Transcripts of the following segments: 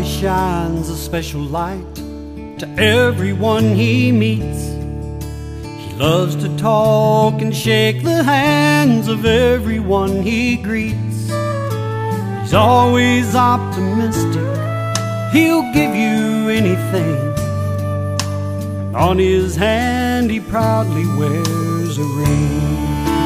shines a special light to everyone he meets. He loves to talk and shake the hands of everyone he greets. He's always optimistic, he'll give you anything. And on his hand he proudly wears a ring.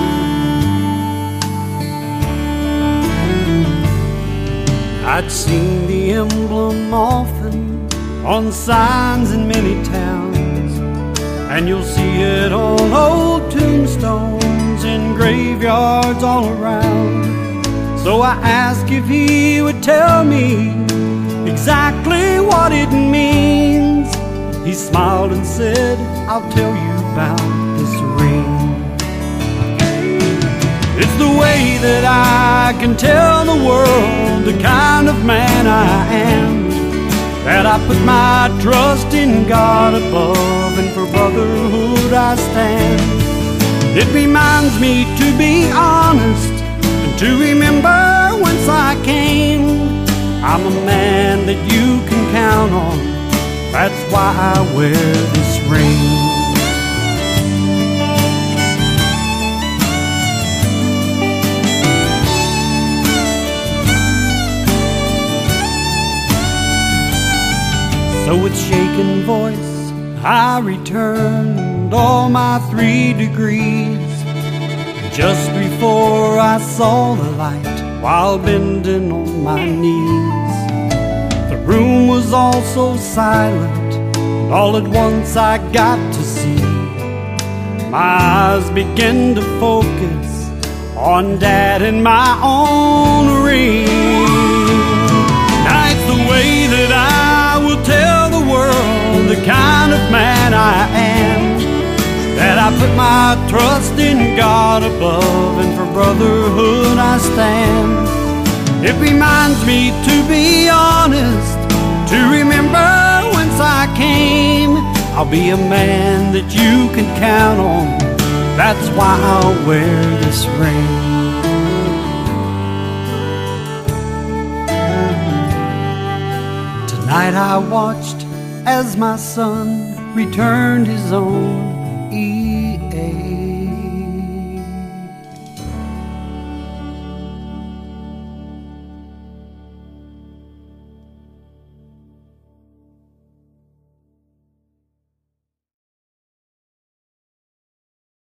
I'd seen the emblem often on signs in many towns, and you'll see it on old tombstones in graveyards all around. So I asked if he would tell me exactly what it means. He smiled and said, I'll tell you about this ring. It's the way that I can tell the world the kind of man I am, that I put my trust in God above, and for brotherhood I stand. It reminds me to be honest and to remember whence I came. I'm a man that you can count on, that's why I wear this ring. So with shaken voice I returned all my 3 degrees. Just before I saw the light while bending on my knees, the room was all so silent, and all at once I got to see. My eyes began to focus on Dad and my own ring. Now it's the way that I will tell the world the kind of man I am, that I put my trust in God above, and for brotherhood I stand. It reminds me to be honest, to remember whence I came. I'll be a man that you can count on, that's why I'll wear this ring. Tonight I watched as my son returned his own EA.